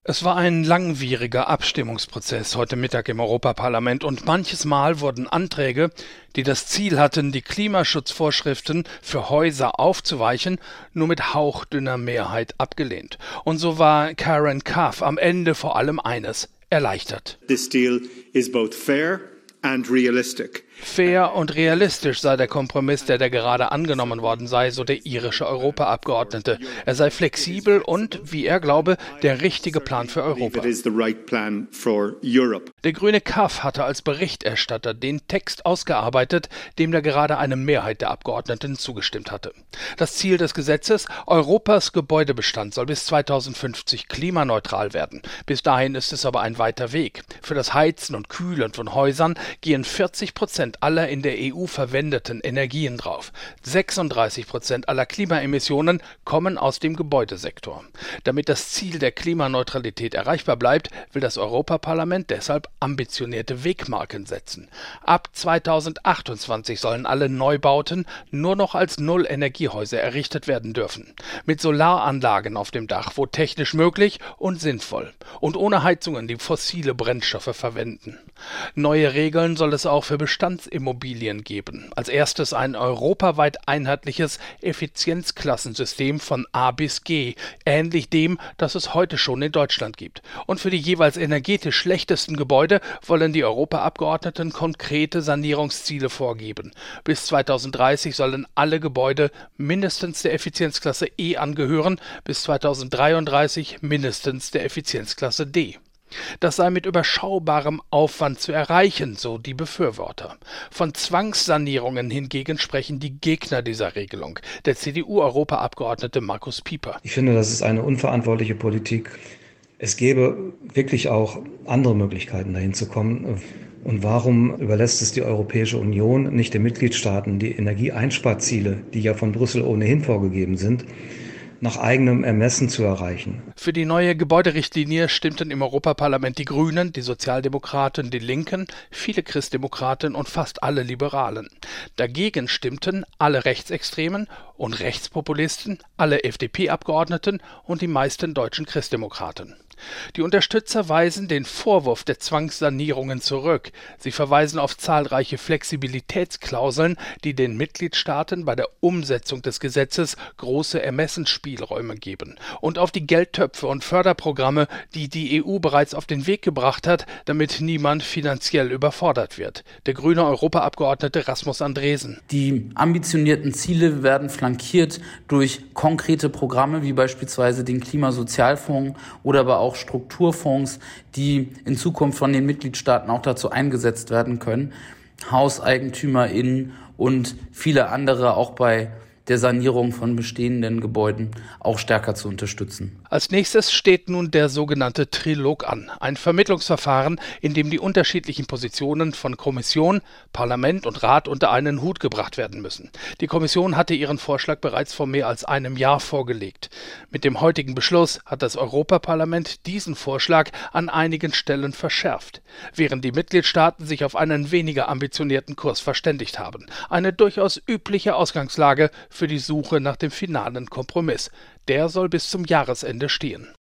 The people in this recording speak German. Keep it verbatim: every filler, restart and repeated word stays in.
Es war ein langwieriger Abstimmungsprozess heute Mittag im Europaparlament und manches Mal wurden Anträge, die das Ziel hatten, die Klimaschutzvorschriften für Häuser aufzuweichen, nur mit hauchdünner Mehrheit abgelehnt. Und so war Karen Kaff am Ende vor allem eines: erleichtert. This deal is both fair and realistic. Fair und realistisch sei der Kompromiss, der da gerade angenommen worden sei, so der irische Europaabgeordnete. Er sei flexibel und, wie er glaube, der richtige Plan für Europa. Der grüne Kaff hatte als Berichterstatter den Text ausgearbeitet, dem da gerade eine Mehrheit der Abgeordneten zugestimmt hatte. Das Ziel des Gesetzes: Europas Gebäudebestand soll bis zweitausendfünfzig klimaneutral werden. Bis dahin ist es aber ein weiter Weg. Für das Heizen und Kühlen von Häusern gehen vierzig Prozent aller in der E U verwendeten Energien drauf. sechsunddreißig Prozent aller Klimaemissionen kommen aus dem Gebäudesektor. Damit das Ziel der Klimaneutralität erreichbar bleibt, will das Europaparlament deshalb ambitionierte Wegmarken setzen. Ab zweitausendachtundzwanzig sollen alle Neubauten nur noch als Null-Energiehäuser errichtet werden dürfen. Mit Solaranlagen auf dem Dach, wo technisch möglich und sinnvoll. Und ohne Heizungen, die fossile Brennstoffe verwenden. Neue Regeln soll es auch für Bestandsimmobilien geben. Als erstes ein europaweit einheitliches Effizienzklassensystem von A bis G, ähnlich dem, das es heute schon in Deutschland gibt. Und für die jeweils energetisch schlechtesten Gebäude wollen die Europaabgeordneten konkrete Sanierungsziele vorgeben. Bis zweitausenddreißig sollen alle Gebäude mindestens der Effizienzklasse E angehören, bis zweitausenddreiunddreißig mindestens der Effizienzklasse D. Das sei mit überschaubarem Aufwand zu erreichen, so die Befürworter. Von Zwangssanierungen hingegen sprechen die Gegner dieser Regelung, der C D U-Europaabgeordnete Markus Pieper. Ich finde, das ist eine unverantwortliche Politik. Es gäbe wirklich auch andere Möglichkeiten, dahin zu kommen. Und warum überlässt es die Europäische Union nicht den Mitgliedstaaten, die Energieeinsparziele, die ja von Brüssel ohnehin vorgegeben sind, nach eigenem Ermessen zu erreichen? Für die neue Gebäuderichtlinie stimmten im Europaparlament die Grünen, die Sozialdemokraten, die Linken, viele Christdemokraten und fast alle Liberalen. Dagegen stimmten alle Rechtsextremen und Rechtspopulisten, alle F D P-Abgeordneten und die meisten deutschen Christdemokraten. Die Unterstützer weisen den Vorwurf der Zwangssanierungen zurück. Sie verweisen auf zahlreiche Flexibilitätsklauseln, die den Mitgliedstaaten bei der Umsetzung des Gesetzes große Ermessensspielräume geben, und auf die Geldtöpfe und Förderprogramme, die die E U bereits auf den Weg gebracht hat, damit niemand finanziell überfordert wird. Der grüne Europaabgeordnete Rasmus Andresen. Die ambitionierten Ziele werden flankiert durch konkrete Programme wie beispielsweise den Klimasozialfonds oder aber auch auch Strukturfonds, die in Zukunft von den Mitgliedstaaten auch dazu eingesetzt werden können, HauseigentümerInnen und viele andere auch bei der Sanierung von bestehenden Gebäuden auch stärker zu unterstützen. Als nächstes steht nun der sogenannte Trilog an, ein Vermittlungsverfahren, in dem die unterschiedlichen Positionen von Kommission, Parlament und Rat unter einen Hut gebracht werden müssen. Die Kommission hatte ihren Vorschlag bereits vor mehr als einem Jahr vorgelegt. Mit dem heutigen Beschluss hat das Europaparlament diesen Vorschlag an einigen Stellen verschärft, während die Mitgliedstaaten sich auf einen weniger ambitionierten Kurs verständigt haben. Eine durchaus übliche Ausgangslage für die Suche nach dem finalen Kompromiss. Der soll bis zum Jahresende stehen.